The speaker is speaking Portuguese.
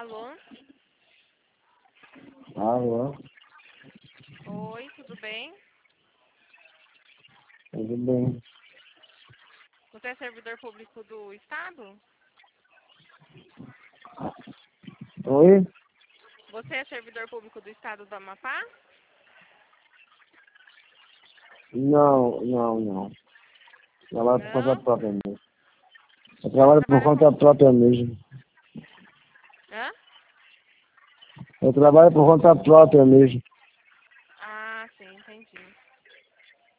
Alô? Alô? Oi, tudo bem? Tudo bem? Você é servidor público do Estado? Oi? Você é servidor público do Estado do Amapá? Não. Trabalho por conta Não? própria mesmo. Eu trabalho por Trabalha conta com... própria mesmo. Hã? Eu trabalho por conta própria mesmo.